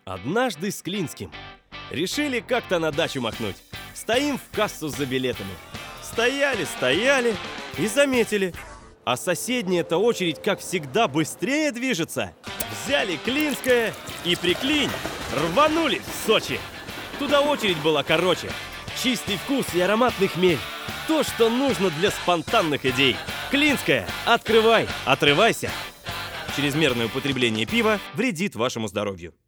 Однажды с Клинским решили как-то на дачу махнуть. Стоим в кассу за билетами. Стояли и заметили. А соседняя-то очередь, как всегда, быстрее движется. Взяли Клинское и, прикинь, рванули в Сочи. Туда очередь была короче. Чистый вкус и ароматный хмель. То, что нужно для спонтанных идей. Клинское, открывай, отрывайся. Чрезмерное употребление пива вредит вашему здоровью.